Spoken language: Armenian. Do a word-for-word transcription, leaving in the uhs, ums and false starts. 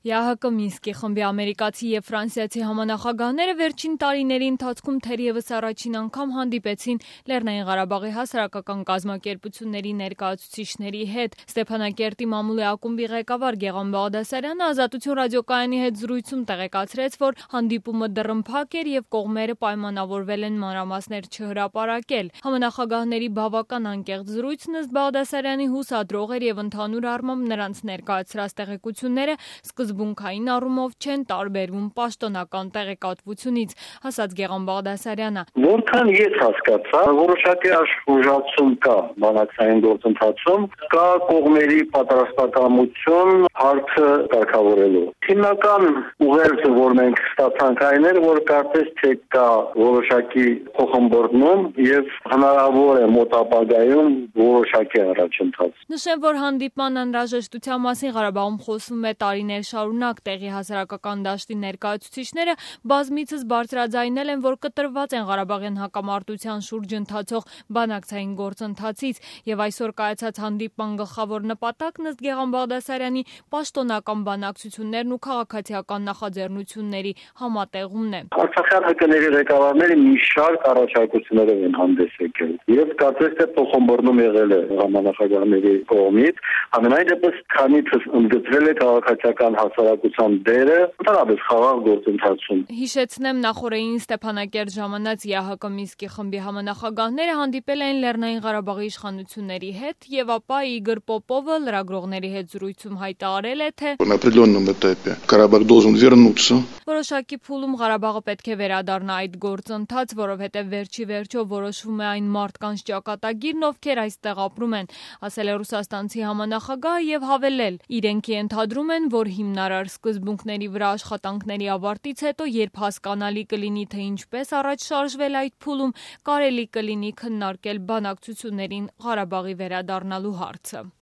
ԵԱՀԿ Մինսկի խմբի ամերիկացի և ֆրանսիացի համանախագահները վերջին տարիների ընթացքում թերևս առաջին անգամ հանդիպեցին Լեռնային Ղարաբաղի հասարակական կազմակերպությունների ներկայացուցիչների հետ։ Ստեփանակերտի մամուլի ակումբի ղեկավար Գեղամ Բաղդասարյանը Ազատություն ռադիոկայանի հետ զրույցում տեղեկացրեց, որ հանդիպումը դռնփակ էր և կողմերը պայմանավորվել են մանրամասներ չհրապարակել։ Համանախագահների բավական անկեղծ զրույցն ըստ Բաղդասարյանի հուսադրող էր և ընդհանուր առմամբ նրանց ներկայացրած տեղեկությունները սկզբունքային առումով չեն տարբերվում պաշտոնական տեղեկատվությունից, ասաց Գեղամ Բաղդասարյանը։ Որքան ես հասկացա, որոշակի աշխուժացում կա բանակցային գործընթացում, կա կողմերի պատրաստակամություն հարցը կարգավորելու։ Հիմնական ուղերձը, որ մենք ստացանք այն էր, որ կարծես թե կա որոշակի փոխհմբռնում և հնարավոր է մոտ ապագայում որոշակի առաջընթաց։ Նշեմ, որ հանդիպման անհրաժեշտության մասին Ղարաբաղում խոսվում է տարիներ շարունակ։ Տեղի հասարակական դաշտի ներկայացուցիչները բազմիցս բարձրաձայնել են, որ կտրված են Ղարաբաղյան հակամարտության շուրջ ընթացող բանակցային գործընթացից, և այսօր կայացած հանդիպման գլխավոր նպատակն ըստ Գեղամ Բաղդասարյանի պաշտոնական բանակցություններն ու քաղաքացիական նախաձեռնությունների համատեղումն է։ Արցախյան ՀԿ-ների ղեկավարները մի շարք առաջարկություններով են հանդես եկել և կարծես թե փոխհմբռնում եղել է համանախագահների կողմից։ Համենայն դեպս, քանի ընդգծվել է քաղաքացիական հասարակության դերը ընդհանրապես խաղաղ գործընթացում։ Հիշեցնեմ, նախօրեին Ստեփանակերտ ժամանած ԵԱՀԿ Մինսկի խմբի համանախագահները հանդիպել էին Լեռնային Ղարաբաղի իշխանությունների հետ, և ապա Իգոր Պոպովը լրագրողների հետ զրույցում հայտարարել է, թե որոշակի փուլում Ղարաբաղը պետք է վերադառնա այդ գործընթաց, որովհետև վերջի վերջո որոշվում է այն մարդկանց ճակատագիրն, ովքեր այստեղ ապրում են, ասել է ռուսաստանցի համանախագահը և հավելել. իրենք ենթադրում են, որ հիմնարար սկզբունքների վրա աշխատանքների ավարտից հետո, երբ հասկանալի կլինի, թե ինչպես առաջ շարժվել այդ փուլում, կարելի կլինի քննարկել բանակցություններին Ղարաբաղի վերադառնալու հարցը։